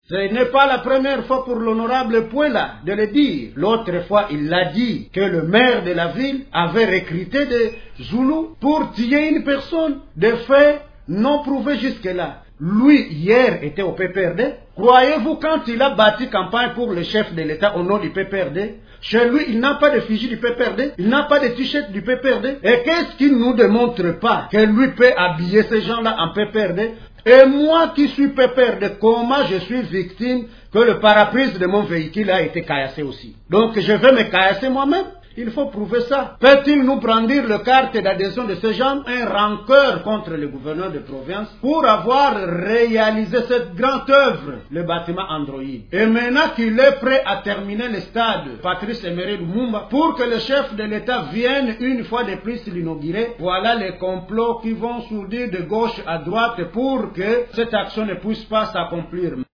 Ce n'est pas la première fois pour l'honorable Pouela de le dire. L'autre fois, il l'a dit que le maire de la ville avait recruté des Zoulous pour tuer une personne. Des faits non prouvés jusque-là. Lui, hier, était au PPRD. Croyez-vous, quand il a bâti campagne pour le chef de l'État au nom du PPRD, chez lui, il n'a pas de fichier du PPRD, il n'a pas de t-shirt du PPRD. Et qu'est-ce qui ne nous démontre pas que lui peut habiller ces gens-là en PPRD? Et moi qui suis PPRD, comment je suis victime que le parapluie de mon véhicule a été caillassé aussi? Donc je vais me caillasser moi-même. Il faut prouver ça. Peut-il nous brandir le carte d'adhésion de ces gens, un rancœur contre le gouverneur de province, pour avoir réalisé cette grande œuvre, le bâtiment Android. Et maintenant qu'il est prêt à terminer le stade Patrice Emery Lumumba, pour que le chef de l'État vienne une fois de plus l'inaugurer, voilà les complots qui vont sourdir de gauche à droite pour que cette action ne puisse pas s'accomplir.